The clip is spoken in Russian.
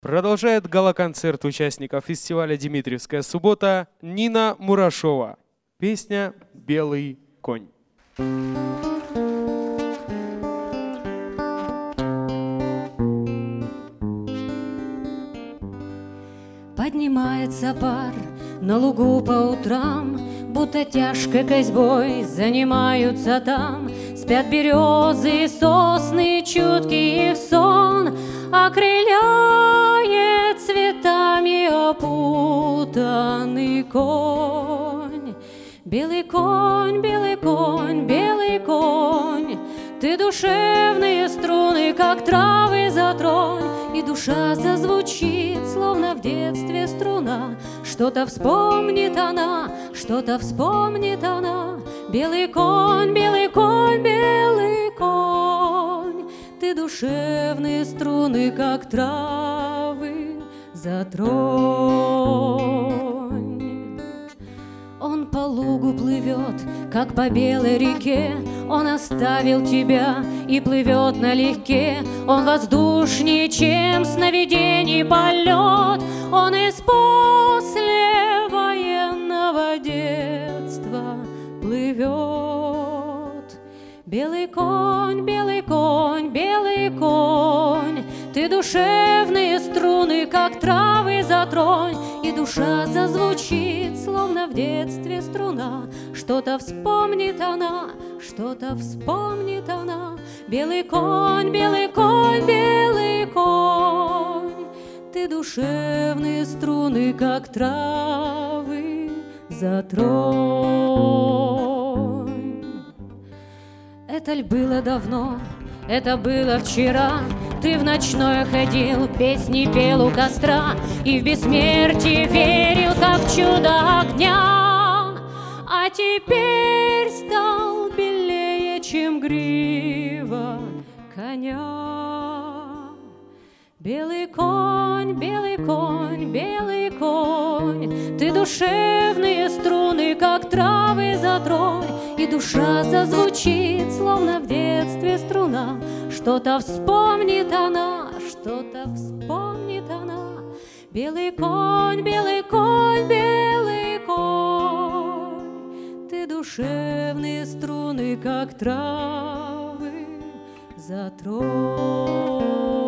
Продолжает гала-концерт участников фестиваля «Димитриевская суббота» Нина Мурашова. Песня «Белый конь». Поднимается пар на лугу по утрам, будто тяжкой козьбой занимаются там. Спят березы и сосны, чуткие в сон, окрыляет цветами опутанный конь. Белый конь, белый конь, белый конь, ты душевные струны, как травы затронь, и душа зазвучит, словно в детстве струна. Что-то вспомнит она, что-то вспомнит она. Белый конь, белый конь, белый конь, ты душевные струны, как травы затронь. Он по лугу плывет, как по белой реке, он оставил тебя и плывет налегке. Он воздушнее, чем сновидений полет, он из послевоенного детства плывет. Белый конь, белый конь, белый конь, ты душевные струны, как травы затронь, и душа зазвучит, словно в детстве струна. Что-то вспомнит она, что-то вспомнит она. Белый конь, белый конь, белый конь, ты душевные струны, как травы затронь. Это ль было давно, это было вчера. Ты в ночное ходил, песни пел у костра, и в бессмертие верил, как в чудо огня. А теперь стал белее, чем грива коня. Белый конь, белый конь, белый конь, ты душевные струны, как травы затронь, и душа зазвучит, словно в детстве струна. Что-то вспомнит она, что-то вспомнит она. Белый конь, белый конь, белый конь, ты душевные струны, как травы затронь.